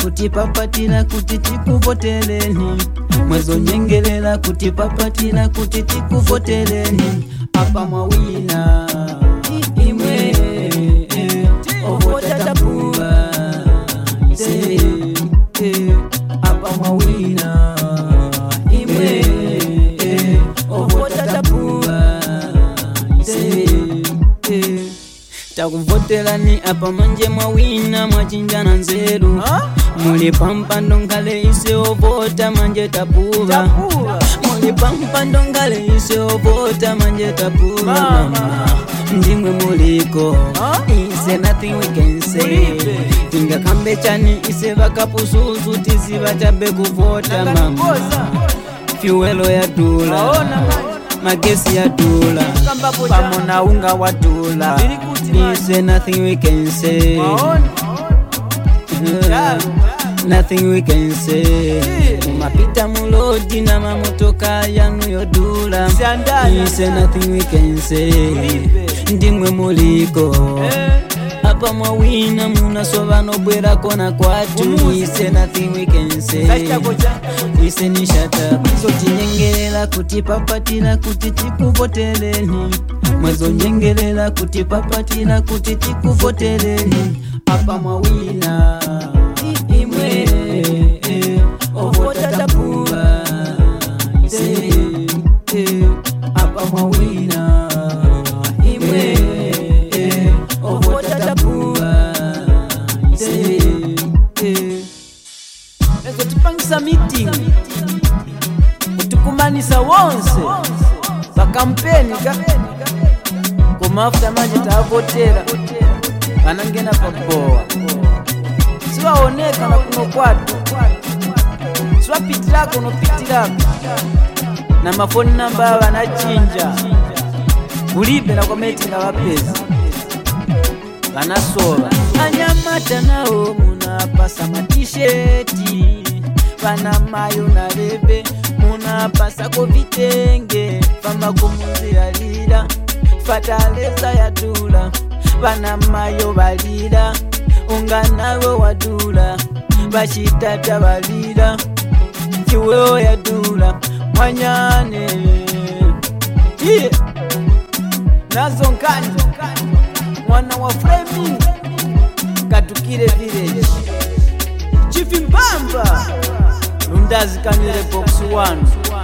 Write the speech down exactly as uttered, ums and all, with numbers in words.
kutipapatira kuti tikuvotereni, mwezonyengerera kutipapatira kuti tikuvotereni. Apa mwawina imwe ovota tapuva ise, apa mwawina imwe ovota tapuva ise. Takuvoterani apa manje mwawina mwachinjana nzeru, muli pampando ngale ise ovota manje tapuva, muli pampando ngale ise ovota manje tapuva. Mama ndimwe muliko ise nothing we can say, tinga kambe chani ise vakapusuzu tiziva tabe kuvota. Mama fuelo ya dula, magesi ya dula, pamona unga wa dula, ise nothing we can say, uh, nothing we can say. Mumapita mulodi na mamotoka yanu yodula, ise nothing we can say. Ndimwe muliko apa mwawina munasova nobwera kona kwatu, ise nothing we can say. Ise ni shata sotinyengerera kutipapatira kuti tikuvotereni, mwezonyengerera kutipapatira kuti tikuvotereni. Apa mwawina imwe ovota tapuva ise, apa mwawina imwe ovota tapuva ise. Ezo tipangisa meeting kutukumanisa wonse pakampeni ka kumafuta manje taavotera vanangena pabowa, sivaoneka na kuno kwatu, sivapitirako nopitirako na mafoni namba vanachinja kulibe na kwametinga vapezi vanasova. Anyamata nao munapasa matisheti, vana mayo na leve munapasa kovitenge, famba kumunziralira fataleza ya dula, vana mayo valira unga nawe wadula, vachitata valira chiweo ya dula mwanyane. Yeah. Nazo nkani mwana wa Fleming Katukire village, Chief Mbamba Lundazi Kanire box one.